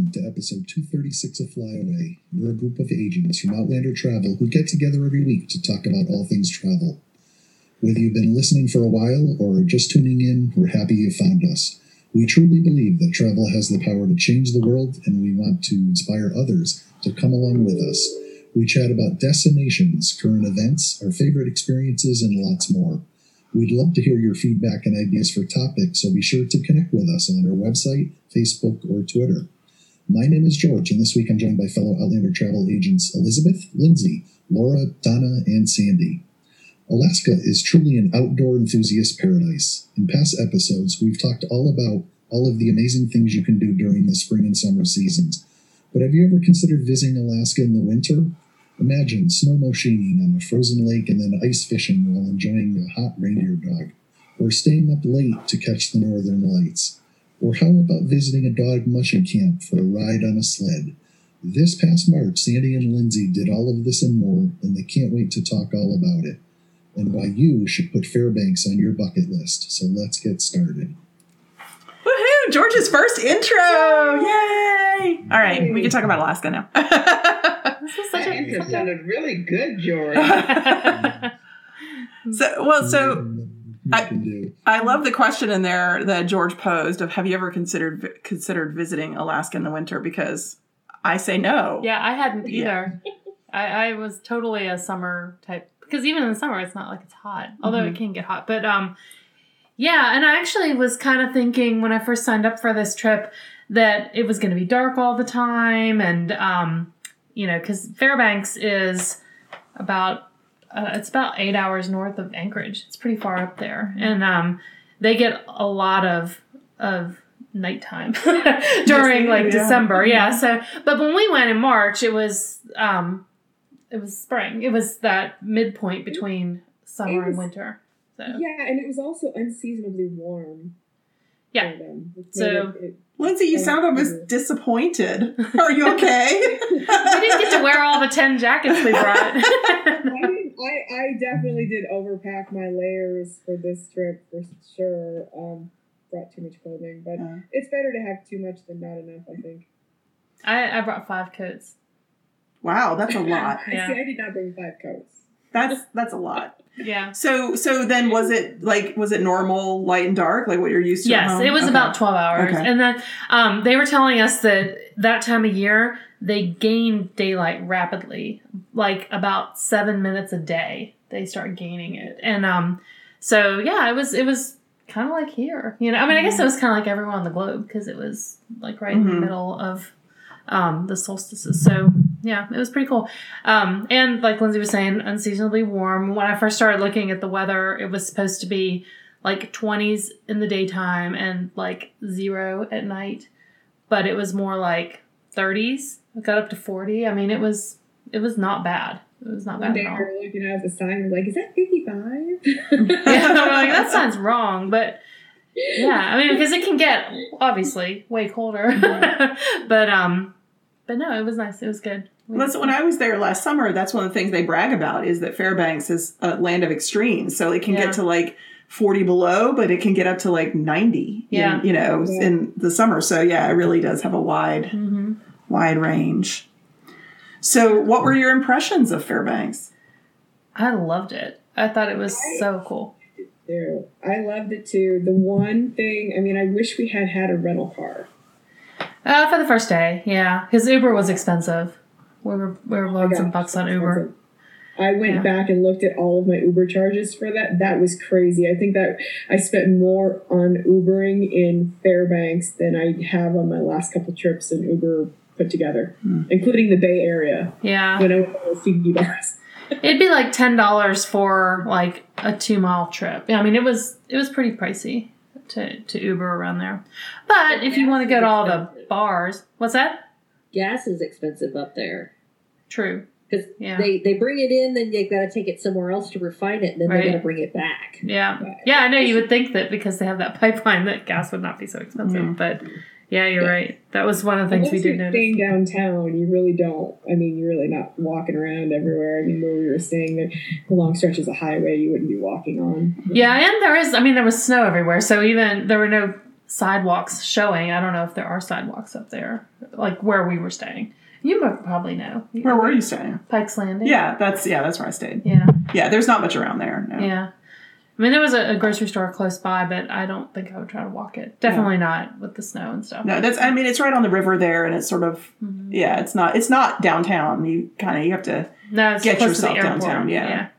welcome to episode 236 of Flyaway. We're a group of agents from Outlander Travel who get together every week to talk about all things travel. Whether you've been listening for a while or just tuning in, we're happy you found us. We truly believe that travel has the power to change the world, and we want to inspire others to come along with us. We chat about destinations, current events, our favorite experiences, and lots more. We'd love to hear your feedback and ideas for topics, so be sure to connect with us on our website, Facebook, or Twitter. My name is George, and this week I'm joined by fellow Outlander travel agents Elizabeth, Lindsay, Laura, Donna, and Sandy. Alaska is truly an outdoor enthusiast paradise. In past episodes, we've talked all about all of the amazing things you can do during the spring and summer seasons. But have you ever considered visiting Alaska in the winter? Imagine snow machining on a frozen lake and then ice fishing while enjoying a hot reindeer dog. Or staying up late to catch the northern lights. Or how about visiting a dog mushing camp for a ride on a sled? This past March, Sandy and Lindsay did all of this and more, and they can't wait to talk all about it. And why you should put Fairbanks on your bucket list. So let's get started. Woohoo! George's first intro! Yay! All right, we can talk about Alaska now. This was such an intro. Sounded really good, George. I love the question in there that George posed of, have you ever considered visiting Alaska in the winter? Because I say no. Yeah, I hadn't either. I was totally a summer type, because even in the summer it's not like it's hot, although it can get hot. But yeah, and I actually was kind of thinking when I first signed up for this trip that it was going to be dark all the time, and because Fairbanks is it's about 8 hours north of Anchorage. It's pretty far up there. And they get a lot of nighttime during December. Yeah. So, but when we went in March, it was spring. It was that midpoint between summer and winter. So. Yeah, and it was also unseasonably warm. Yeah. So Lindsay, you sound almost disappointed. Are you okay? We didn't get to wear all the 10 jackets we brought. I definitely did overpack my layers for this trip for sure. Brought too much clothing, but it's better to have too much than not enough, I think. I brought 5 coats. Wow, that's a lot. Yeah. See, I did not bring 5 coats. That's a lot. Yeah. So then was it normal light and dark, like what you're used to? Yes, it was about 12 hours. Okay. And then they were telling us that time of year they gain daylight rapidly, like about 7 minutes a day. They start gaining it. And so yeah, it was kind of like here. I guess it was kind of like everywhere on the globe because it was like right in the middle of the solstices. So yeah, it was pretty cool. And like Lindsay was saying, unseasonably warm. When I first started looking at the weather, it was supposed to be like 20s in the daytime and like 0 at night, but it was more like 30s. It got up to 40. I mean, it was not bad. It was not bad at all. One day we were looking at the sign and like, is that 55? Yeah, we're like, that sounds wrong, but yeah, I mean, because it can get obviously way colder. But no, it was nice. It was good. When I was there last summer, that's one of the things they brag about is that Fairbanks is a land of extremes. So it can get to like 40 below, but it can get up to like 90, in the summer. So yeah, it really does have a wide range. So what were your impressions of Fairbanks? I loved it. I thought it was so cool. I loved it too. The one thing, I wish we had a rental car. For the first day, yeah, because Uber was expensive. We were blowing some bucks on Uber. I went back and looked at all of my Uber charges for that. That was crazy. I think that I spent more on Ubering in Fairbanks than I have on my last couple trips in Uber put together, including the Bay Area. Yeah, when I went to Fiji bars. It'd be like $10 for like a 2-mile trip. I mean, it was pretty pricey to Uber around there. But if you want to go to all the bars, what's that? Gas is expensive up there. True. Because they bring it in, then they've got to take it somewhere else to refine it, and then they got to bring it back. Yeah. Yeah, I know you would think that because they have that pipeline that gas would not be so expensive. But yeah, you're right. That was one of the things we did notice. Staying downtown, you really don't. You're really not walking around everywhere. Where we were staying, the long stretches of highway you wouldn't be walking on. Yeah, and there was snow everywhere. So even there were no sidewalks showing. I don't know if there are sidewalks up there, like where we were staying. You probably know. Where were you staying? Pike's Landing. Yeah, that's where I stayed. Yeah. Yeah, there's not much around there. No. Yeah. I mean, there was a grocery store close by, but I don't think I would try to walk it. Definitely not with the snow and stuff. No, it's right on the river there, and it's sort of, it's not downtown. You have to get yourself downtown. Yeah.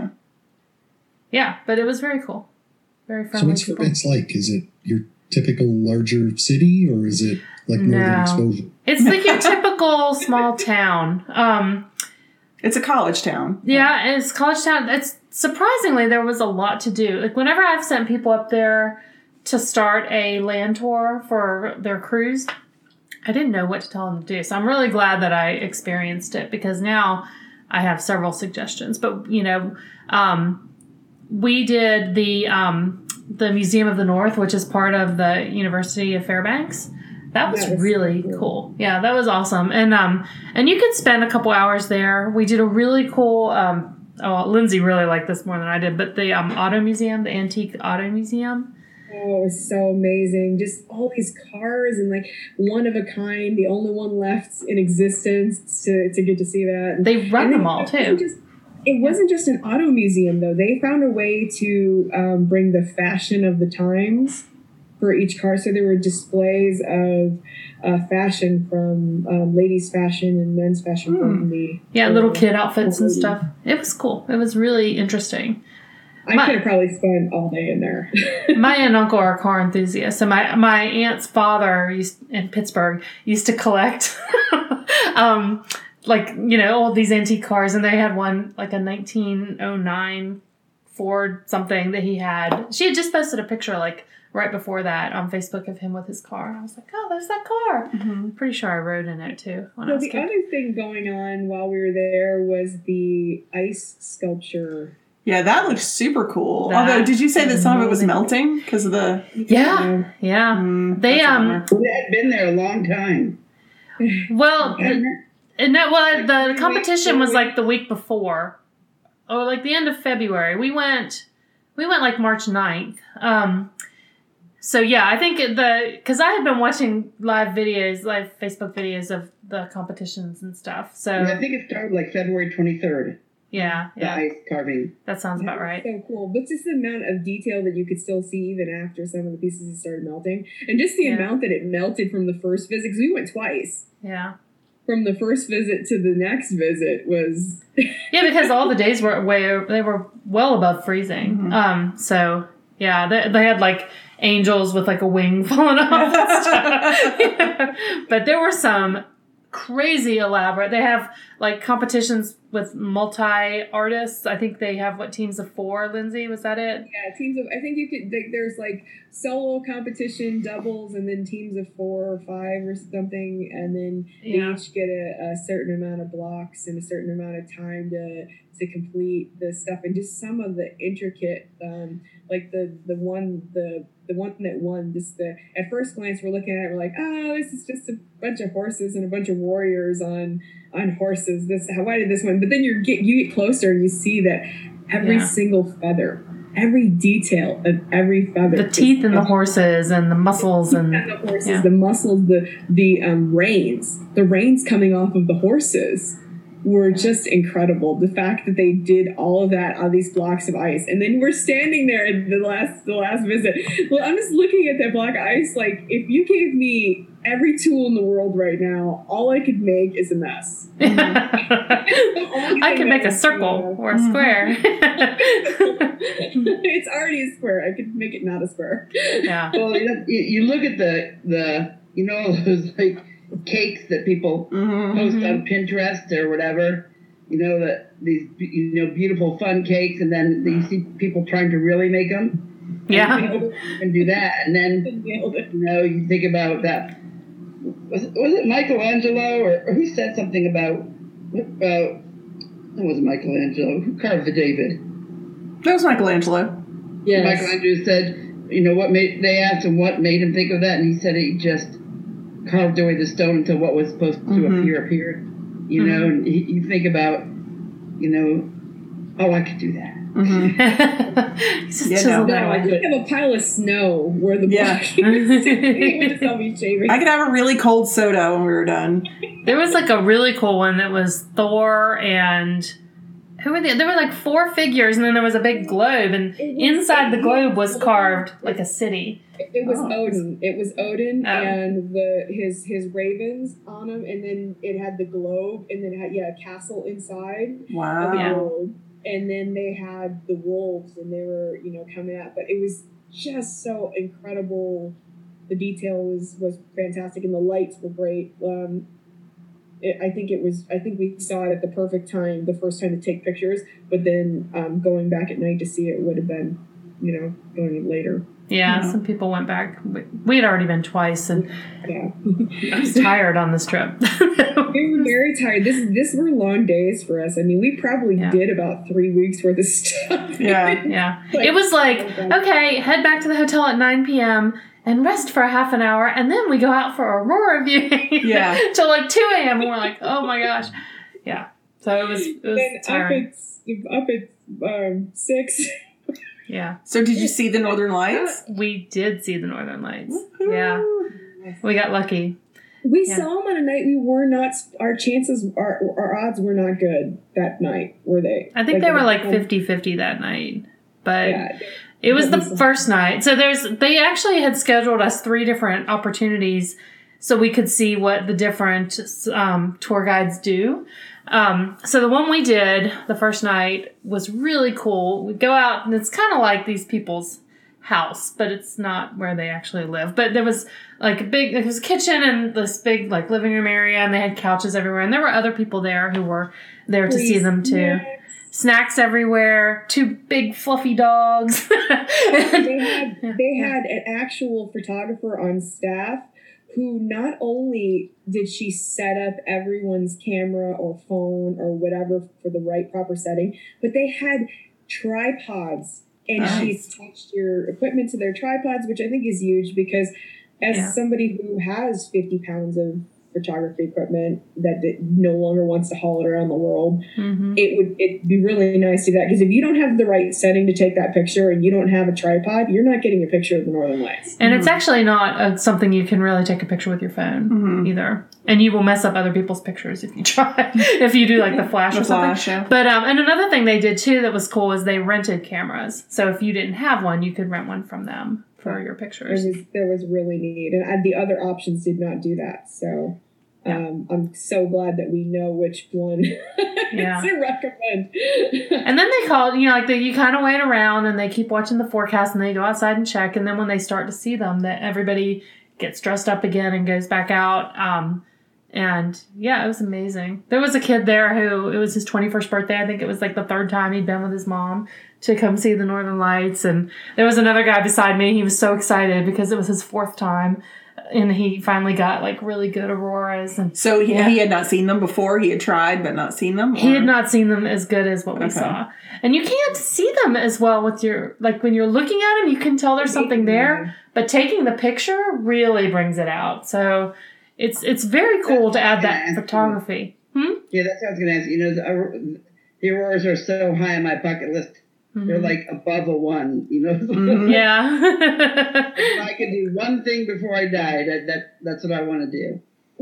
But it was very cool. Very friendly. So what's Fairbanks like? Is it your typical larger city, or is it like Northern Exposure? It's like your typical small town. It's a college town. Yeah, it's college town. It's surprisingly, there was a lot to do. Like whenever I've sent people up there to start a land tour for their cruise, I didn't know what to tell them to do. So I'm really glad that I experienced it, because now I have several suggestions. But we did the Museum of the North, which is part of the University of Fairbanks. That was really cool. Yeah, that was awesome. And you could spend a couple hours there. We did a really cool, Lindsay really liked this more than I did, but the auto museum, the antique auto museum. Oh, it was so amazing. Just all these cars and like one of a kind, the only one left in existence to get to see that. They run them all too. It wasn't just an auto museum though. They found a way to bring the fashion of the times for each car. So there were displays of fashion from ladies' fashion and men's fashion from the little kid outfits and stuff. It was cool. It was really interesting. I could have probably spent all day in there. My aunt and uncle are car enthusiasts. So my aunt's father in Pittsburgh used to collect all these antique cars, and they had one like a 1909 Ford something that he had. She had just posted a picture like right before that on Facebook of him with his car. And I was like, oh, there's that car. Mm-hmm. Pretty sure I rode in it too. So the other thing going on while we were there was the ice sculpture. Yeah, that looked super cool. Although, did you say that some of it was melting because of the? Yeah. They had been there a long time. Well, the competition was like the week before, or like the end of February. We went like March 9th. So yeah, I think because I had been watching live Facebook videos of the competitions and stuff. So I think it started like February 23rd. Yeah. The ice carving. That sounds about right. So cool. But just the amount of detail that you could still see even after some of the pieces started melting. And just the amount that it melted from the first visit, because we went twice. Yeah. From the first visit to the next visit was... Yeah, because all the days were they were well above freezing. Mm-hmm. So, yeah, they had like angels with like a wing falling off and stuff. Yeah. But there were some crazy elaborate. They have like competitions with multi-artists. I think they have teams of 4, Lindsay, was that it? Yeah, teams of, I think you could, there's like solo competition, doubles, and then teams of 4 or 5 or something, and then they each get a certain amount of blocks and a certain amount of time to complete the stuff. And just some of the intricate, like the one that won, just at first glance we're looking at it, we're like, oh, this is just a bunch of horses and a bunch of warriors on horses. Why did this one? But then you get closer and you see that every single feather, every detail of every feather, the teeth in the horses and the muscles and the horses, the muscles, the reins coming off of the horses were just incredible. The fact that they did all of that on these blocks of ice, and then we're standing there at the last visit. Well, I'm just looking at that block of ice. Like, if you gave me every tool in the world right now, all I could make is a mess. I could make a circle or a square. It's already a square. I could make it not a square. Yeah. Well, you look at the those like cakes that people post on Pinterest or whatever, that these beautiful fun cakes, and then you see people trying to really make them. Yeah, and do that, and then you think about that. Was it Michelangelo or who said something about? It wasn't Michelangelo. Who carved the David? That was Michelangelo. Yes. Michelangelo said, they asked him what made him think of that, and he said he just carved away the stone until what was supposed to appeared. And you think about, oh, I could do that. He's just chiseled that I way. could have a pile of snow where the block is. I could have a really cold soda when we were done. There was like a really cool one that was Thor and who were there were like 4 figures, and then there was a big globe, and inside the globe was carved like a city. It was Odin. It was Odin and his ravens on him, and then it had the globe, and then it had a castle inside. Wow. Of the globe. And then they had the wolves, and they were coming out, but it was just so incredible. The detail was fantastic, and the lights were great. I think we saw it at the perfect time, the first time to take pictures, but then going back at night to see it would have been, going later. Yeah, some people went back. We had already been twice, and I was tired on this trip. We were very tired. This were long days for us. I mean, we probably did about 3 weeks worth of stuff. Yeah. It was like, okay, head back to the hotel at 9 p.m., and rest for a half an hour, and then we go out for aurora viewing till like 2 a.m. and we're like, oh my gosh. Yeah. So it was tiring. Up at 6. Yeah. So did you see the Northern Lights? We did see the Northern Lights. Woo-hoo. Yeah. We got lucky. We saw them on a night we were not, our chances, our odds were not good that night, were they? I think they were like 50-50 that night. But it was the first night. So they actually had scheduled us 3 different opportunities so we could see what the different tour guides do. So the one we did the first night was really cool. We go out, and it's kind of like these people's house, but it's not where they actually live. But there was like it was a kitchen and this big like living room area, and they had couches everywhere, and there were other people there who were there to see them too. Snacks everywhere, 2 big fluffy dogs. They had an actual photographer on staff who not only did she set up everyone's camera or phone or whatever for the right proper setting, but they had tripods, and she attached your equipment to their tripods, which I think is huge because as somebody who has 50 pounds of photography equipment that no longer wants to haul it around the world, it'd be really nice to do that, because if you don't have the right setting to take that picture and you don't have a tripod, you're not getting a picture of the Northern Lights. And it's actually not something you can really take a picture with your phone either, and you will mess up other people's pictures if you try if you do like the flash or something. But and another thing they did too that was cool is they rented cameras, so if you didn't have one, you could rent one from them for your pictures. That was really neat, and the other options did not do that. So I'm so glad that we know which one to recommend. And then they called, you kind of wait around and they keep watching the forecast, and they go outside and check, and then when they start to see them, that everybody gets dressed up again and goes back out. And it was amazing. There was a kid there who, it was his 21st birthday. I think it was like the 3rd time he'd been with his mom to come see the Northern Lights. And there was another guy beside me. He was so excited because it was his 4th time. And he finally got like really good auroras. And so he had not seen them before. He had tried, but not seen them. Or? He had not seen them as good as what we saw. And you can't see them as well with your, like when you're looking at them, you can tell there's something there, but taking the picture really brings it out. So it's very cool to add that photography. Yeah, that's what I was going to ask. The auroras are so high on my bucket list. They're like above a 1, Yeah. If I could do one thing before I die, that's what I want to do.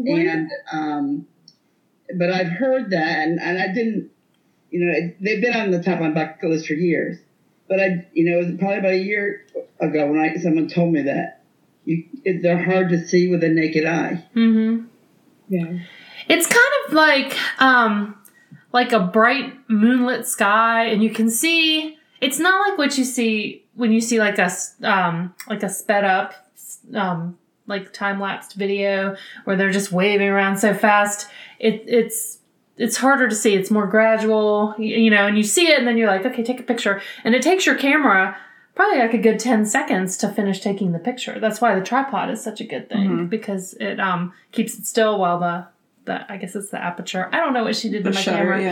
And but I've heard that, and I didn't. They've been on the top of my bucket list for years. But it was probably about a year ago when someone told me that they're hard to see with the naked eye. Mm-hmm. Yeah. It's kind of like a bright moonlit sky, and you can see. It's not like what you see when you see like a sped up like time-lapsed video where they're just waving around so fast. It's harder to see. It's more gradual, and you see it and then you're like, okay, take a picture. And it takes your camera probably like a good 10 seconds to finish taking the picture. That's why the tripod is such a good thing, because it keeps it still while the I guess it's the aperture. I don't know what she did to my camera.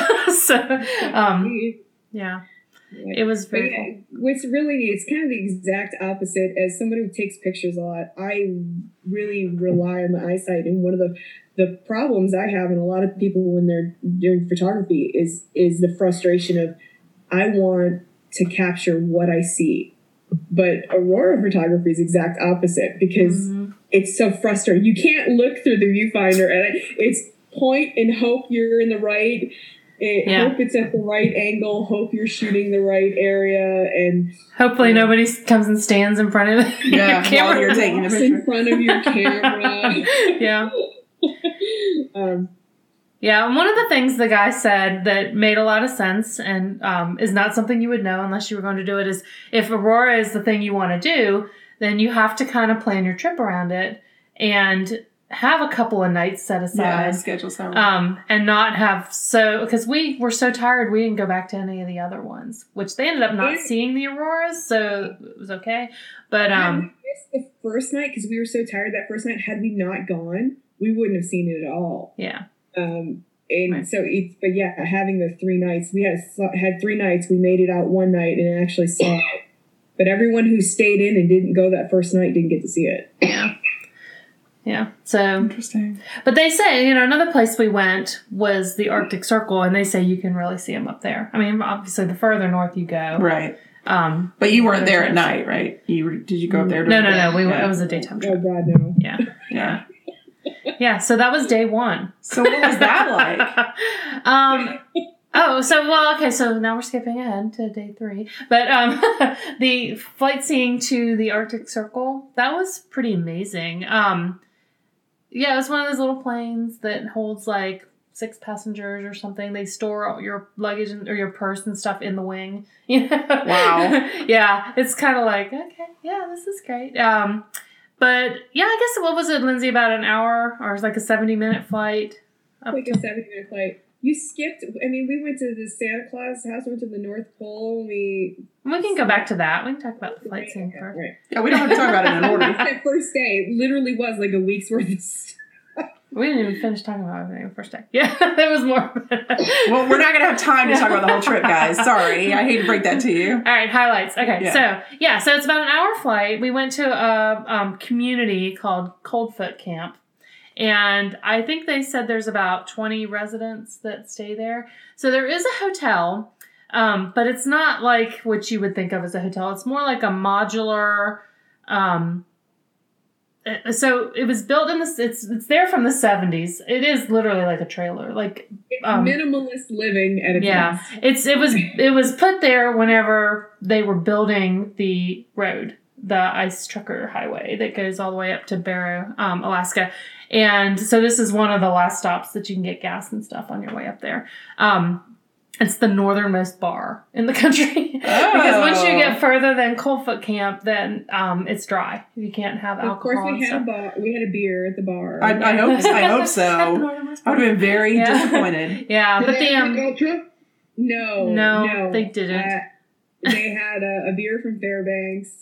So, it was very cool. What's really neat, it's kind of the exact opposite. As somebody who takes pictures a lot, I really rely on my eyesight. And one of the problems I have, and a lot of people when they're doing photography, is the frustration of I want to capture what I see. But aurora photography is exact opposite because it's so frustrating. You can't look through the viewfinder and it's point and hope you're in the right. Hope it's at the right angle. Hope you're shooting the right area, and hopefully nobody comes and stands in front of your camera. While you're taking a picture in front of your camera. Yeah. Yeah, and one of the things the guy said that made a lot of sense and is not something you would know unless you were going to do it is if aurora is the thing you want to do, then you have to kind of plan your trip around it and have a couple of nights set aside. Yeah, schedule some. And not have because we were so tired we didn't go back to any of the other ones, which they ended up not seeing the auroras, so it was okay. But we missed the first night because we were so tired that first night. Had we not gone, we wouldn't have seen it at all. Yeah. But yeah, having the 3 nights, we had 3 nights. We made it out one night and actually saw it. But everyone who stayed in and didn't go that first night didn't get to see it. Yeah. Yeah. So interesting. But they say, another place we went was the Arctic Circle, and they say you can really see them up there. I mean, obviously, the further north you go, right? But you weren't there at night, right? Did you go up there? No. It was a daytime trip. Oh God, no. Yeah. Yeah. So that was day 1. So what was that like? So now we're skipping ahead to day 3. But the flight seeing to the Arctic Circle, that was pretty amazing. Yeah, it was one of those little planes that holds like 6 passengers or something. They store all your luggage or your purse and stuff in the wing. Wow. Yeah, it's kind of like, okay, yeah, this is great. But yeah, I guess what was it, Lindsay? About an hour or it was like a 70-minute flight? Like a 70-minute flight. You skipped. I mean, we went to the Santa Claus house. We went to the North Pole. We can go back to that. We can talk about the flight scene first. Right. Yeah, we don't have to talk about it in order. That first day literally was like a week's worth of stuff. We didn't even finish talking about everything the first day. Yeah, there was more. Well, we're not going to have time to talk about the whole trip, guys. Sorry. I hate to break that to you. All right, highlights. Okay, so it's about an hour flight. We went to a community called Coldfoot Camp. And I think they said there's about 20 residents that stay there. So there is a hotel, but it's not like what you would think of as a hotel. It's more like a modular. So it was built in it's there from the 70s. It is literally like a trailer, like minimalist living at its best. It was put there whenever they were building the road, the ice trucker highway that goes all the way up to Barrow, Alaska. And so this is one of the last stops that you can get gas and stuff on your way up there. It's the northernmost bar in the country. Because once you get further than Coldfoot Camp, then it's dry. You can't have alcohol. Of course, we had a beer at the bar. I hope so. I would have been very disappointed. Yeah, but No, they didn't. They had a beer from Fairbanks,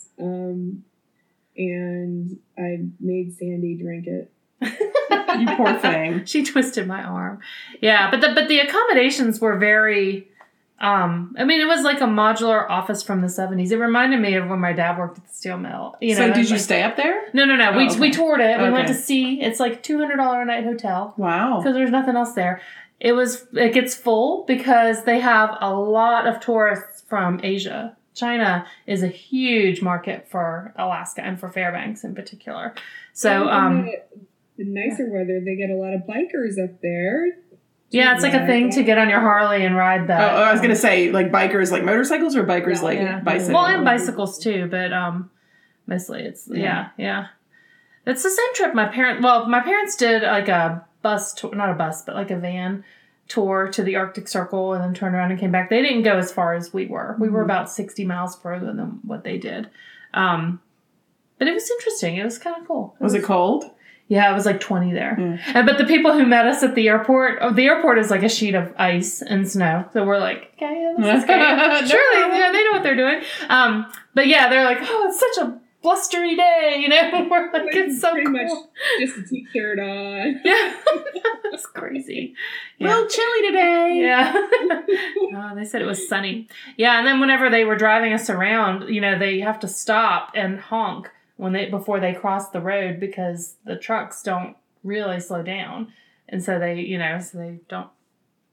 and I made Sandy drink it. You poor thing. She twisted my arm. Yeah, but the accommodations were very. It was like a modular office from the 70s. It reminded me of when my dad worked at the steel mill. So did you stay up there? No. We toured it. We went to see. It's like $200 a night hotel. Wow. Because there's nothing else there. It gets full because they have a lot of tourists from Asia. China is a huge market for Alaska and for Fairbanks in particular. So the nicer weather, they get a lot of bikers up there. Yeah, it's like a thing to get on your Harley and ride that. I was going to say, like bikers like motorcycles or bikers bicycles? Well, and bicycles too, but mostly it's, yeah. It's the same trip my parents did like a bus tour, not a bus, but like a van tour to the Arctic Circle and then turned around and came back. They didn't go as far as we were. We were about 60 miles further than what they did. But it was interesting. It was kind of cool. Was it cold? Yeah, it was like 20 there. But the people who met us at the airport is like a sheet of ice and snow. So we're like, okay, yeah, this is great. Surely, they know what they're doing. But yeah, they're like, oh, it's such a blustery day, We're like, it's so cool. Much just a t-shirt on. Yeah, it's crazy. Yeah. A little chilly today. Yeah. They said it was sunny. Yeah, and then whenever they were driving us around, they have to stop and honk before they cross the road because the trucks don't really slow down, and so they don't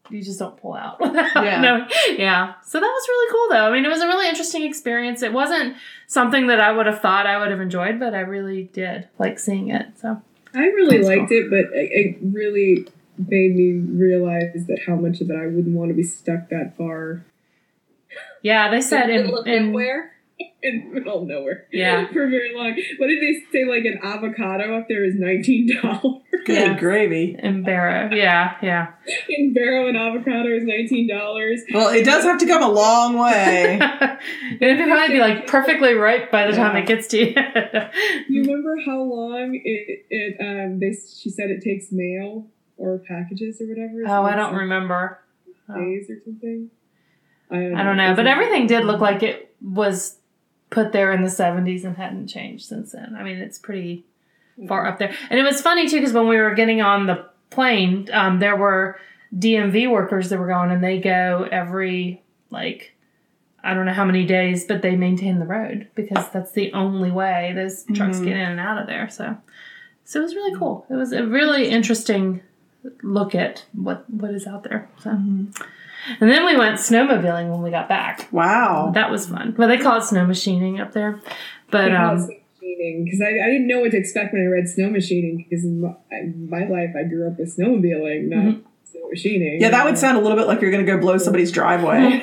you just don't pull out. No, yeah. So that was really cool, though. I mean, it was a really interesting experience. It wasn't something that I would have thought I would have enjoyed, but I really did like seeing it. So I really liked it, but it really made me realize that how much of it I wouldn't want to be stuck that far. Yeah, they said in the middle of nowhere. In the middle of nowhere. Yeah. For very long. What did they say? Like an avocado up there is $19. Good gravy. In Barrow. Yeah. In Barrow, an avocado is $19. Well, it does have to come a long way. It'd probably be like perfectly ripe by the time it gets to you. You remember how long she said it takes mail or packages or whatever? Oh, I don't remember. Days or something? I don't know. But everything did look like it was put there in the 70s and hadn't changed since then. I mean, it's pretty far up there. And it was funny, too, because when we were getting on the plane, there were DMV workers that were going, and they go every, like, I don't know how many days, but they maintain the road because that's the only way those trucks get in and out of there. So it was really cool. It was a really interesting look at what is out there. So. And then we went snowmobiling when we got back. Wow. That was fun. Well, they call it snow machining up there. But because I didn't know what to expect when I read snow machining, because in my life I grew up with snowmobiling, not snow machining. Yeah, that would sound a little bit like you're going to go blow somebody's driveway.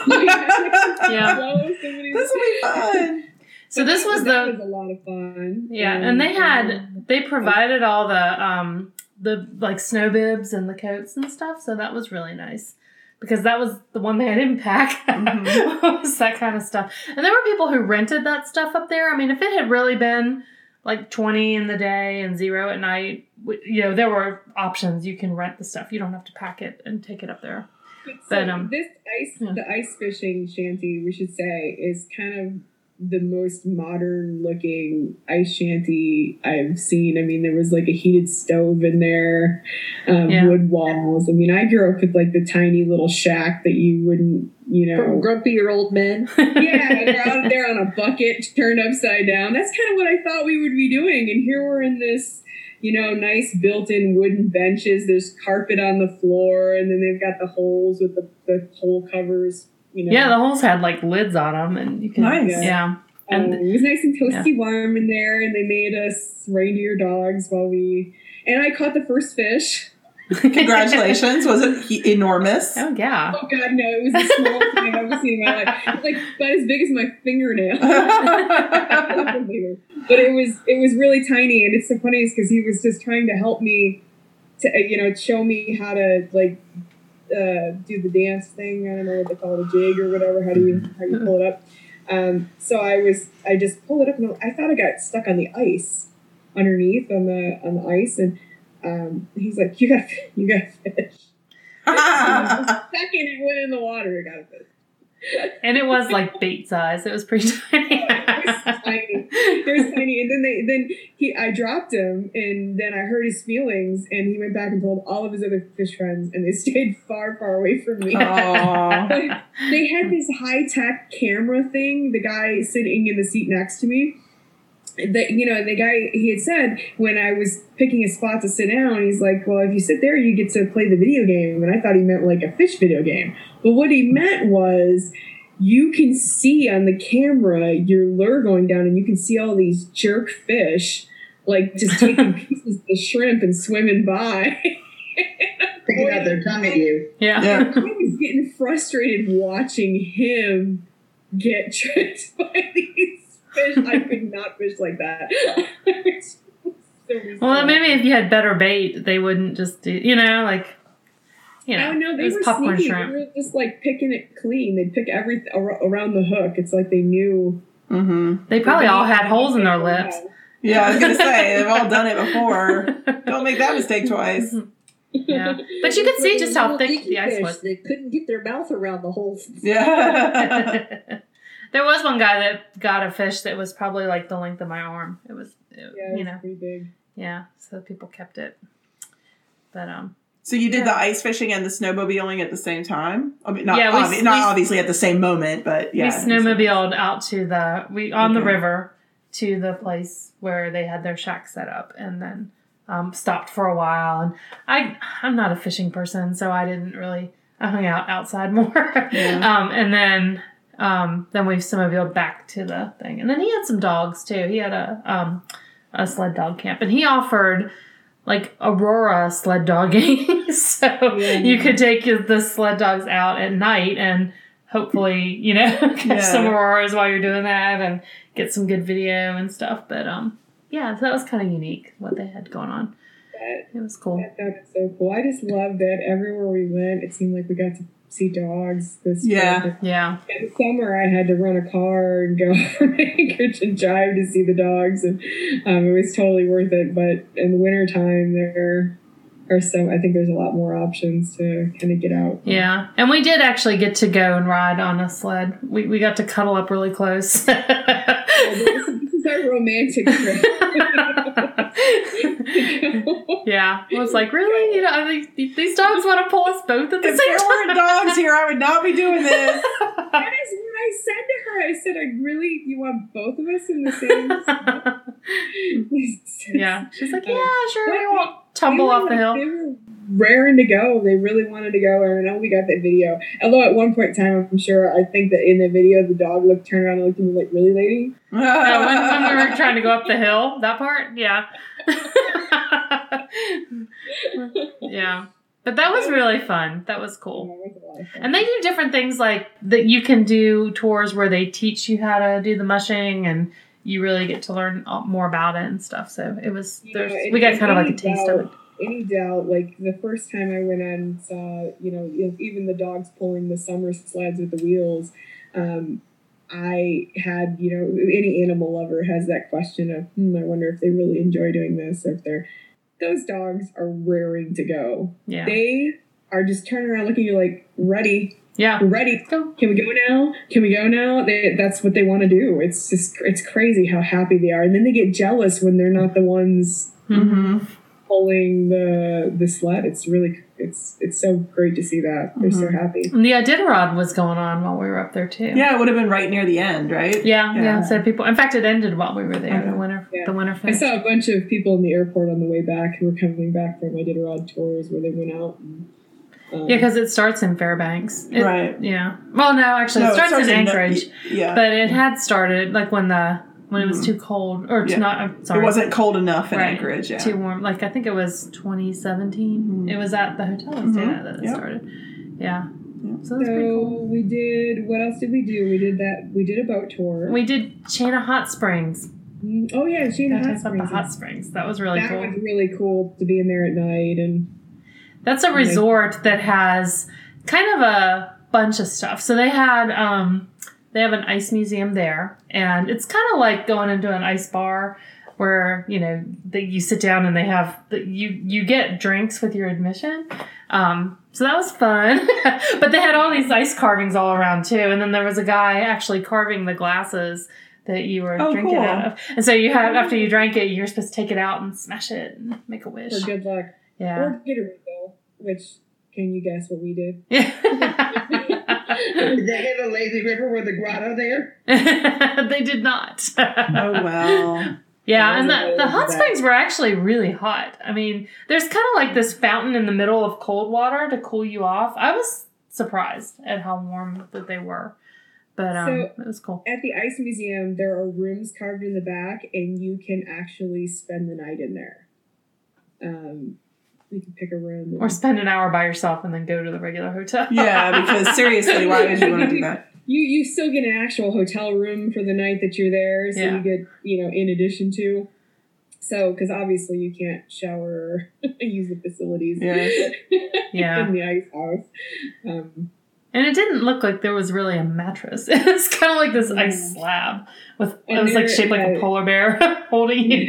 Yeah. This will be fun. So this was that was a lot of fun. Yeah, and they provided all the like snow bibs and the coats and stuff, so that was really nice. Because that was the one thing I didn't pack, was that kind of stuff. And there were people who rented that stuff up there. I mean, if it had really been like 20 in the day and 0 at night, there were options. You can rent the stuff. You don't have to pack it and take it up there. But the ice fishing shanty, we should say, is kind of the most modern looking ice shanty I've seen. I mean, there was like a heated stove in there, wood walls. I mean, I grew up with like the tiny little shack that you wouldn't, From grumpier old men. Yeah, they're out there on a bucket turned upside down. That's kind of what I thought we would be doing. And here we're in this, nice built-in wooden benches. There's carpet on the floor, and then they've got the holes with the hole covers. Yeah, the holes had like lids on them, and you can. Nice. Yeah. And it was nice and toasty warm in there, and they made us reindeer dogs and I caught the first fish. Congratulations! Was it enormous? Oh yeah. Oh god, no! It was the smallest thing I've ever seen in my life. It was like about as big as my fingernail. But it was really tiny, and it's so funny because he was just trying to help me to show me how to do the dance thing. I don't know what they call it, a jig or whatever. How you pull it up? So I just pulled it up, and I thought I got stuck on the ice underneath on the ice, and he's like, "You got fish." The second it went in the water, I got a fish. And it was like bait size. It was pretty tiny. It was tiny. And I dropped him, and then I hurt his feelings, and he went back and told all of his other fish friends, and they stayed far, far away from me. They had this high-tech camera thing, the guy sitting in the seat next to me. The guy, he had said when I was picking a spot to sit down, he's like, well, if you sit there, you get to play the video game. And I thought he meant like a fish video game. But what he meant was you can see on the camera your lure going down, and you can see all these jerk fish, like just taking pieces of the shrimp and swimming by. Sticking out their tongue at you. Yeah. I was getting frustrated watching him get tricked by these fish. I could not fish like that. Well, maybe if you had better bait, they wouldn't just do, Oh no, they it was were popcorn sneaky. shrimp. They were just like picking it clean. They'd pick everything around the hook. It's like they knew. Mm-hmm. They probably all had holes in their lips. Yeah, I was gonna say they've all done it before. Don't make that mistake twice. Yeah, but you could see just how thick the ice was. They couldn't get their mouth around the holes. Yeah. There was one guy that got a fish that was probably like the length of my arm. It was pretty big. Yeah, so people kept it. But So you did the ice fishing and the snowmobiling at the same time? I mean, we obviously at the same moment, but yeah. We snowmobiled out to the river to the place where they had their shack set up, and then stopped for a while. And I'm not a fishing person, so I hung out outside more. Yeah. And then we snowmobiled back to the thing. And then he had some dogs too. He had a sled dog camp, and he offered like Aurora sled dogging. So you could take the sled dogs out at night and hopefully, catch some auroras while you're doing that and get some good video and stuff. But so that was kind of unique what they had going on. It was cool. That was so cool. I just love that everywhere we went, it seemed like we got to see dogs this trip. Yeah. In the summer, I had to rent a car and go from Anchorage and drive to see the dogs, and it was totally worth it. But in the wintertime, there are I think there's a lot more options to kind of get out. Yeah, and we did actually get to go and ride on a sled. We got to cuddle up really close. This is our romantic trip. Yeah, I was like, really? I think these dogs want to pull us both at the same time. If there weren't dogs here, I would not be doing this. That is what I said to her. I said, you want both of us in the same? Yeah, she's like, yeah, sure, we won't tumble off the hill. They were raring to go. They really wanted to go, and I know we got that video. Although at one point in time, I'm sure, I think that in the video, the dog turned around and looked at me like, really, lady? When we were trying to go up the hill, that part? Yeah. Yeah. But that was really fun. That was cool. Yeah, it was a lot of fun. And they do different things like that. You can do tours where they teach you how to do the mushing, and you really get to learn more about it and stuff. So it was, we got kind of like a taste of it. Any doubt, like the first time I went on and saw, even the dogs pulling the summer sleds with the wheels, I had, any animal lover has that question of, I wonder if they really enjoy doing this, or if those dogs are raring to go. Yeah. They are just turning around looking at you like, ready. Yeah. We're ready. Let's go. Can we go now? Can we go now? That's what they want to do. It's crazy how happy they are. And then they get jealous when they're not the ones pulling the sled. It's really, it's so great to see that. They're so happy. And the Iditarod was going on while we were up there too. Yeah, it would have been right near the end, right? Yeah. So people, in fact, it ended while we were there. The winter finish. I saw a bunch of people in the airport on the way back who were coming back from Iditarod tours where they went out. And, because it starts in Fairbanks. Right. Yeah. Well, no, actually, it starts in Anchorage. Yeah. But it had started like when it was too cold, or not. I'm sorry, it wasn't cold enough in Anchorage. Yeah, too warm. Like I think it was 2017. It was at the hotel that it started. Yeah. So that's pretty cool. We did. What else did we do? We did that. We did a boat tour. We did Chena Hot Springs. Oh yeah, Chena Hot Springs. The hot springs. That was really cool. That was really cool to be in there at night, and that's a resort that has kind of a bunch of stuff. So they had they have an ice museum there, and it's kind of like going into an ice bar where you sit down and they have you get drinks with your admission. So that was fun. But they had all these ice carvings all around too, and then there was a guy actually carving the glasses that you were drinking out of. And so after you drank it, you're supposed to take it out and smash it and make a wish. For good luck. Yeah. Or get a refill, which, can you guess what we did? Yeah. Did they have a lazy river with a grotto there? They did not. Oh, well. Yeah, and the hot springs were actually really hot. I mean, there's kind of like this fountain in the middle of cold water to cool you off. I was surprised at how warm that they were. But it was cool. At the Ice Museum, there are rooms carved in the back, and you can actually spend the night in there. You can pick a room. Or spend an hour by yourself and then go to the regular hotel. Yeah, because seriously, why would you want to do that? You still get an actual hotel room for the night that you're there, so you get, in addition to. So, because obviously you can't shower or use the facilities in the ice house. And it didn't look like there was really a mattress. It's kind of like this ice slab with it was like shaped like a polar bear holding you.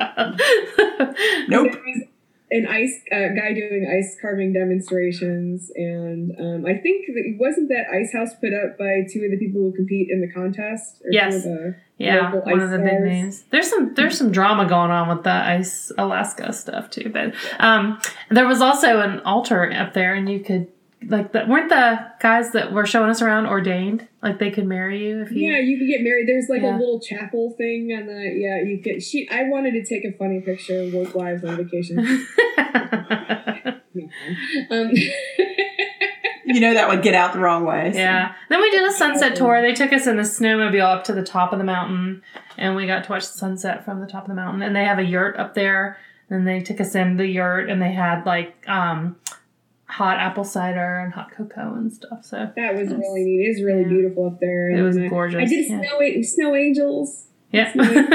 Nope. An guy doing ice carving demonstrations, and I think wasn't that ice house put up by two of the people who compete in the contest? Or yes. One of the big names. There's some drama going on with the Ice Alaska stuff too, but there was also an altar up there, and you could weren't the guys that were showing us around ordained? Like they could marry you if you. Yeah, you could get married. There's like a little chapel thing on the. Yeah, you could. I wanted to take a funny picture of work wives on vacation. That would get out the wrong way. So. Yeah. Then we did a sunset tour. They took us in the snowmobile up to the top of the mountain, and we got to watch the sunset from the top of the mountain. And they have a yurt up there, and they took us in the yurt, and they had like hot apple cider and hot cocoa and stuff. So that was really neat. It was really beautiful up there. It was gorgeous. I did snow angels. Yeah.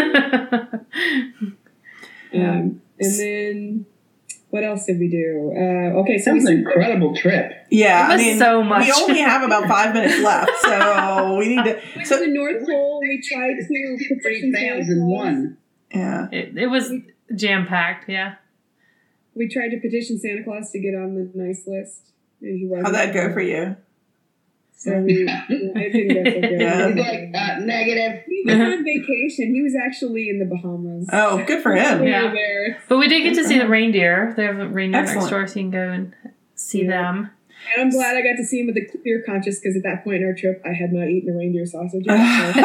And then what else did we do? Okay, so that was an incredible trip. Yeah, it was so much. We only have about 5 minutes left, so we need to. We went to the North Pole. We tried to 63,001. Yeah, it was jam packed. Yeah. We tried to petition Santa Claus to get on the nice list, and he wasn't. How'd that go for you? So it didn't go so good. Yeah. He's like, negative. He was on vacation. He was actually in the Bahamas. Oh, good for him. Yeah. But we did get to see the reindeer. They have a reindeer Excellent. next door, so you can go and see them. And I'm glad I got to see him with a clear conscience, because at that point in our trip, I had not eaten a reindeer sausage yet.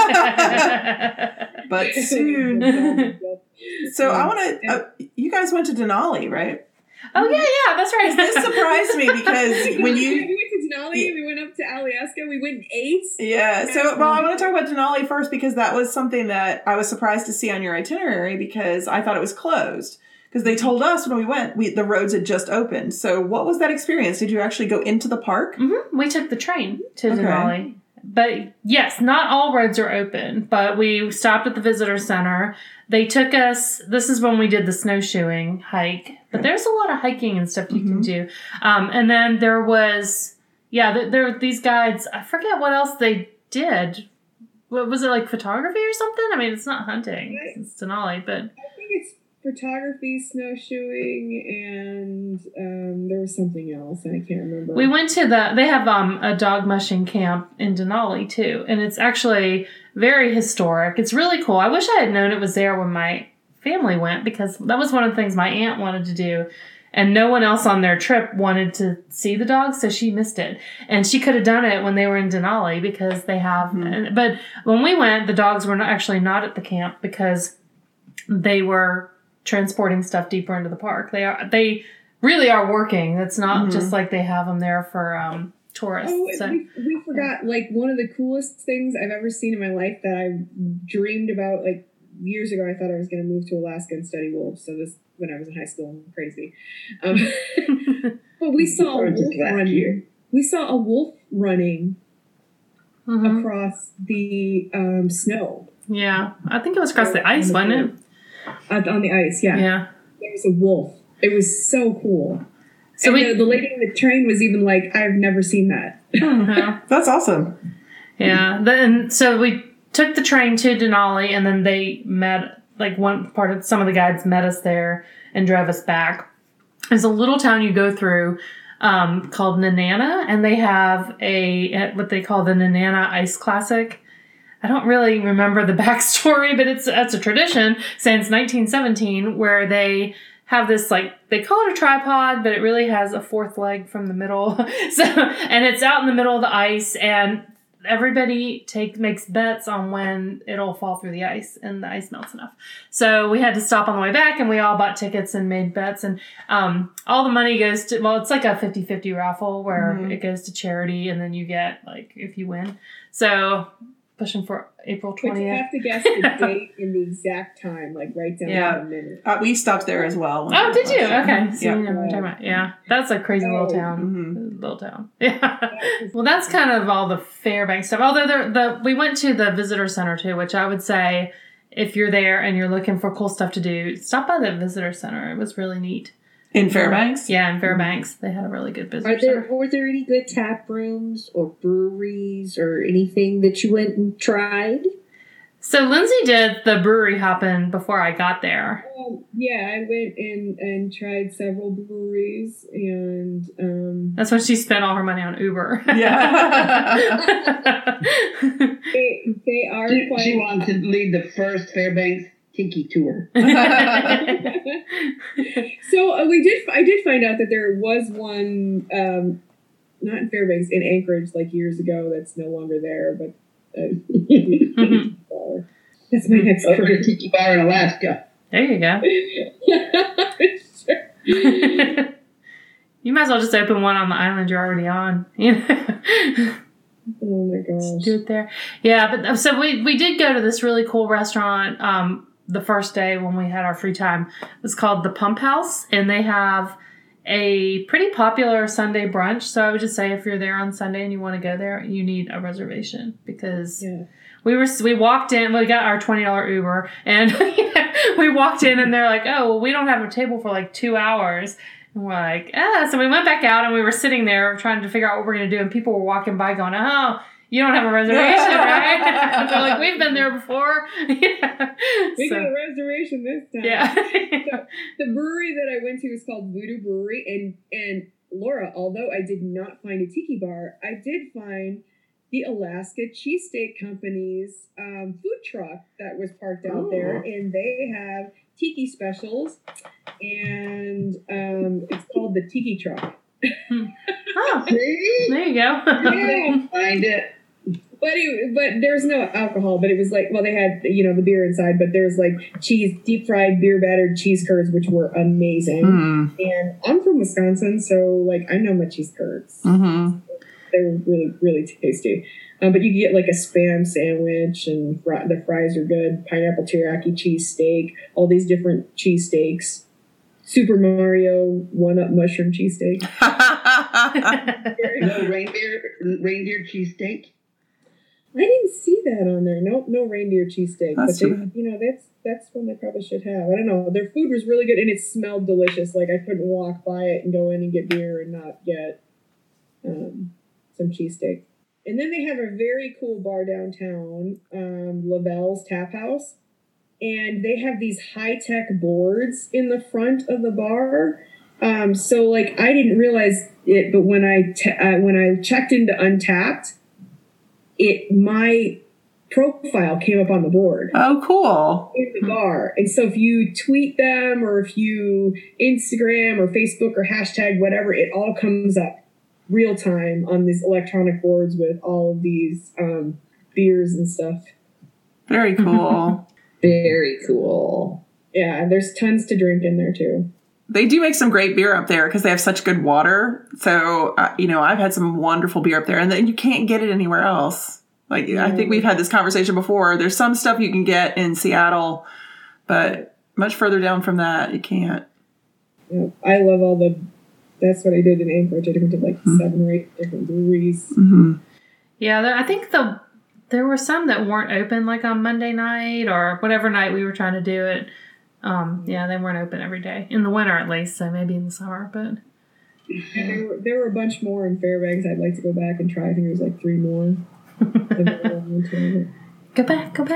But soon. So I want to. You guys went to Denali, right? Oh yeah, that's right. This surprised me because when you we went to Denali, we went up to Alyeska, we went and ate. Yeah. So I want to talk about Denali first, because that was something that I was surprised to see on your itinerary, because I thought it was closed. Because they told us when we went, the roads had just opened. So what was that experience? Did you actually go into the park? Mm-hmm. We took the train to Denali. But yes, not all roads are open. But we stopped at the visitor center. They took us, this is when we did the snowshoeing hike. But there's a lot of hiking and stuff you can do. And then there was, there were these guides. I forget what else they did. What was it, like photography or something? I mean, it's not hunting. It's Denali, but... I think it's photography, snowshoeing, and there was something else, and I can't remember. We went to they have a dog mushing camp in Denali too, and it's actually very historic. It's really cool. I wish I had known it was there when my family went, because that was one of the things my aunt wanted to do, and no one else on their trip wanted to see the dogs, so she missed it. And she could have done it when they were in Denali, because they have, but when we went, the dogs were actually not at the camp, because they were transporting stuff deeper into the park. They really are working. It's not just like they have them there for tourists. Oh, so. we forgot, like, one of the coolest things I've ever seen in my life that I dreamed about, like, years ago. I thought I was going to move to Alaska and study wolves. So this, when I was in high school, I'm crazy. But we saw a wolf running. We saw a wolf running across the snow. Yeah, I think it was across the ice, wasn't it? On the ice, yeah. Yeah. There was a wolf. It was so cool. So the lady in the train was even like, I've never seen that. That's awesome. Yeah. And so we took the train to Denali, and then they met, like, some of the guides met us there and drove us back. There's a little town you go through called Nenana, and they have what they call the Nenana Ice Classic. I don't really remember the backstory, but it's a tradition since 1917 where they have this, like, they call it a tripod, but it really has a fourth leg from the middle. And it's out in the middle of the ice, and everybody makes bets on when it'll fall through the ice and the ice melts enough. So we had to stop on the way back, and we all bought tickets and made bets, and all the money goes to, well, it's like a 50-50 raffle where it goes to charity, and then you get, like, if you win. So pushing for April 20th. But you have to guess the date and the exact time, like right down to the minute. We stopped there as well. Oh, did you? Okay. So yeah. you know what I'm talking about. Yeah. That's a crazy little town. Little town. Yeah. Well, that's kind of all the Fairbanks stuff. Although we went to the visitor center too, which I would say if you're there and you're looking for cool stuff to do, stop by the visitor center. It was really neat. In Fairbanks? Yeah, in Fairbanks. They had a really good visitor center. Were there any good tap rooms or breweries or anything that you went and tried? So Lindsay did the brewery hopping before I got there. Yeah, I went and tried several breweries, and that's when she spent all her money on Uber. Yeah. they are quite... She wanted to lead the first Fairbanks Tiki tour. So I did find out that there was one not in Fairbanks, in Anchorage, like years ago. That's no longer there, but that's my next career. Tiki bar in Alaska. There you go. You might as well just open one on the island you're already on. Oh my gosh. Just do it there. Yeah, but so we did go to this really cool restaurant the first day when we had our free time. It's called the Pump House, and they have a pretty popular Sunday brunch. So I would just say if you're there on Sunday and you want to go there, you need a reservation because we walked in, we got our $20 Uber, and we walked in and they're like, oh, well, we don't have a table for like 2 hours. And we're like, so we went back out and we were sitting there trying to figure out what we're going to do, and people were walking by going, oh, you don't have a reservation, right? They're like, we've been there before. We got a reservation this time. Yeah. So the brewery that I went to is called Voodoo Brewery, and Laura, although I did not find a tiki bar, I did find the Alaska Cheesesteak Company's food truck that was parked out there, and they have tiki specials, and it's called the Tiki Truck. Oh, there you go. Yeah. Find it. But there's no alcohol, but it was like, well, they had, the beer inside, but there's like deep fried beer battered cheese curds, which were amazing. And I'm from Wisconsin, so like I know my cheese curds. They were really, really tasty. But you can get like a Spam sandwich, and the fries are good. Pineapple teriyaki cheese steak, all these different cheese steaks. Super Mario 1-Up mushroom cheesesteak. No reindeer cheesesteak. I didn't see that on there. No reindeer cheesesteak. That's But they, that's one they probably should have. I don't know. Their food was really good, and it smelled delicious. Like I couldn't walk by it and go in and get beer and not get some cheesesteak. And then they have a very cool bar downtown, Lavelle's Tap House. And they have these high-tech boards in the front of the bar. So, like, I didn't realize it, but when I checked into Untappd, my profile came up on the board. Oh, cool. In the bar. And so if you tweet them, or if you Instagram or Facebook or hashtag whatever, it all comes up real time on these electronic boards with all of these beers and stuff. Very cool. Very cool. Yeah, there's tons to drink in there too. They do make some great beer up there because they have such good water. So, I've had some wonderful beer up there, and then you can't get it anywhere else. Like, I think we've had this conversation before. There's some stuff you can get in Seattle, but much further down from that, you can't. Yeah, I love that's what I did in Anchorage. I went to like 7 or 8 different breweries. Yeah, I think there were some that weren't open like on Monday night or whatever night we were trying to do it. They weren't open every day. In the winter at least, so maybe in the summer, but... There were a bunch more in Fairbanks. I'd like to go back and try. I think there's like 3 more. Go back. Go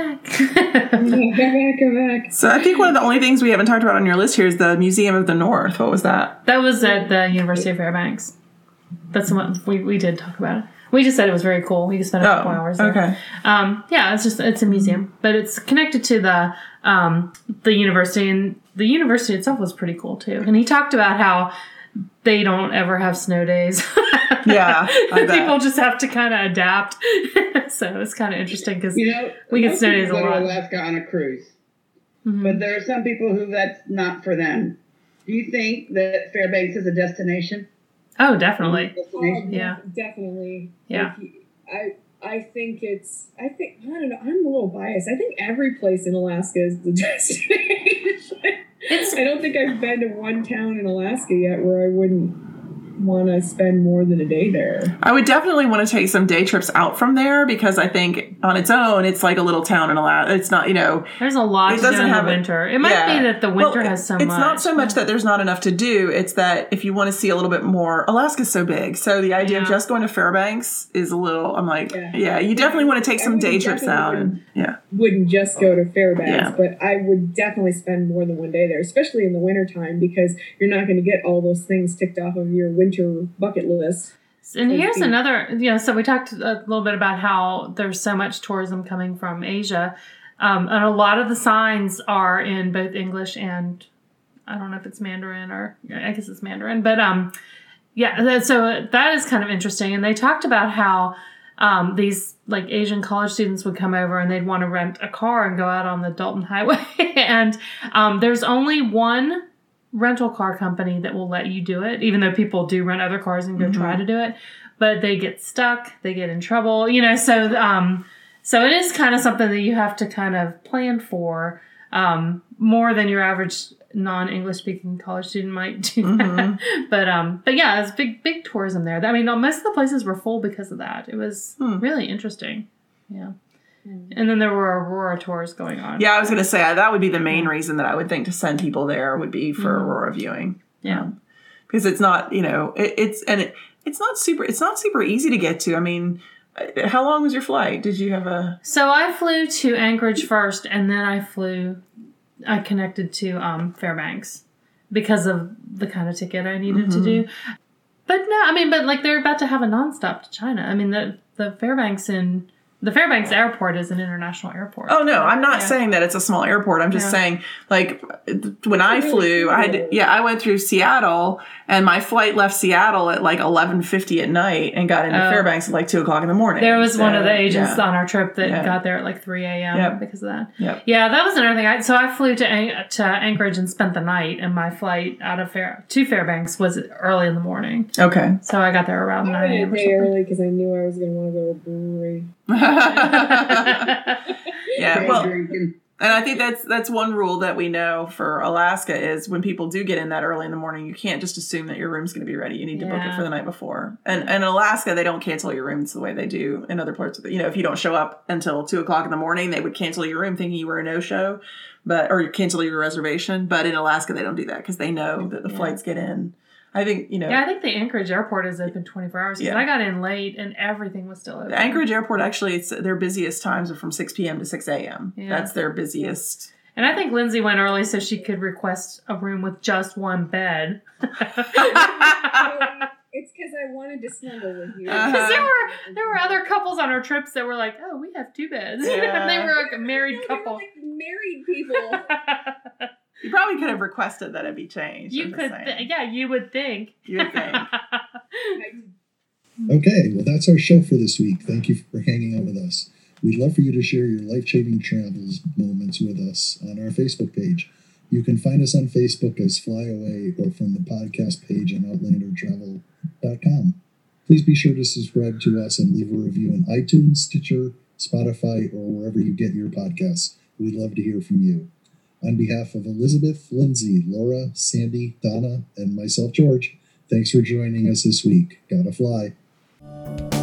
back. So I think one of the only things we haven't talked about on your list here is the Museum of the North. What was that? That was at the University of Fairbanks. That's the one we did talk about it. We just said it was very cool. We just spent a couple hours there. Okay. It's a museum, but it's connected to the university, and the university itself was pretty cool too. And he talked about how they don't ever have snow days. Yeah, people just have to kind of adapt. So it's kind of interesting because we get snow days a lot. Go to Alaska on a cruise, but there are some people who that's not for them. Do you think that Fairbanks is a destination? Oh, definitely. Yeah, definitely. Yeah. I think I don't know. I'm a little biased. I think every place in Alaska is the destination. I don't think I've been to one town in Alaska yet where I wouldn't want to spend more than a day there. I would definitely want to take some day trips out from there because I think on its own, it's like a little town in Alaska. It's not, There's a lot to do in the winter. It might be that the winter has so much. It's not so much that there's not enough to do. It's that if you want to see a little bit more, Alaska's so big. So the idea of just going to Fairbanks is a little, I'm like, you definitely want to take some day trips out. Wouldn't just go to Fairbanks, but I would definitely spend more than one day there, especially in the wintertime, because you're not going to get all those things ticked off of your winter bucket list. And here's another, so we talked a little bit about how there's so much tourism coming from Asia. And a lot of the signs are in both English and I don't know if it's Mandarin or I guess it's Mandarin, but Yeah, so that is kind of interesting. And they talked about how these like Asian college students would come over and they'd want to rent a car and go out on the Dalton Highway. And there's only one rental car company that will let you do it, even though people do rent other cars and go try to do it. But they get stuck, they get in trouble, so it is kind of something that you have to kind of plan for more than your average non-English speaking college student might do that. But yeah, it's big tourism there. I mean, most of the places were full because of that. It was really interesting. Yeah. And then there were Aurora tours going on. Yeah, I was going to say that would be the main reason that I would think to send people there would be for Aurora viewing. Yeah. Because it's not, it's not super easy to get to. I mean, how long was your flight? Did you have a... So I flew to Anchorage first, and then I connected to Fairbanks because of the kind of ticket I needed to do. But no, but they're about to have a nonstop to China. I mean, the Fairbanks airport is an international airport. Oh no, I'm not saying that it's a small airport. I'm just saying, like, when I flew, I went through Seattle, and my flight left Seattle at like 11:50 at night and got into Fairbanks at like 2:00 in the morning. There was one of the agents on our trip that got there at like 3 a.m. because of that. Yep. Yeah, that was another thing. So I flew to Anchorage and spent the night, and my flight out of to Fairbanks was early in the morning. Okay. So I got there around 9 a.m. early because I knew I was going to want to go to a brewery. Yeah, well, and I think that's one rule that we know for Alaska is when people do get in that early in the morning, you can't just assume that your room's going to be ready. You need to book it for the night before. And in Alaska, they don't cancel your rooms the way they do in other parts of the, if you don't show up until 2:00 in the morning, they would cancel your room thinking you were a no-show, or cancel your reservation. But in Alaska, they don't do that because they know that the flights get in. I think, Yeah, I think the Anchorage airport is open 24 hours because I got in late and everything was still open. The Anchorage airport, actually, their busiest times are from 6 p.m. to 6 a.m. Yeah. That's their busiest. And I think Lindsay went early so she could request a room with just one bed. It's because I wanted to snuggle with you. Because there were other couples on our trips that were like, oh, we have 2 beds. Yeah. They were like a married couple. They were like married people. You probably could have requested that it be changed. You could, you would think. You would think. Okay, well, that's our show for this week. Thank you for hanging out with us. We'd love for you to share your life-changing travels moments with us on our Facebook page. You can find us on Facebook as Flyaway or from the podcast page on OutlanderTravel.com. Please be sure to subscribe to us and leave a review on iTunes, Stitcher, Spotify, or wherever you get your podcasts. We'd love to hear from you. On behalf of Elizabeth, Lindsay, Laura, Sandy, Donna, and myself, George, thanks for joining us this week. Gotta fly.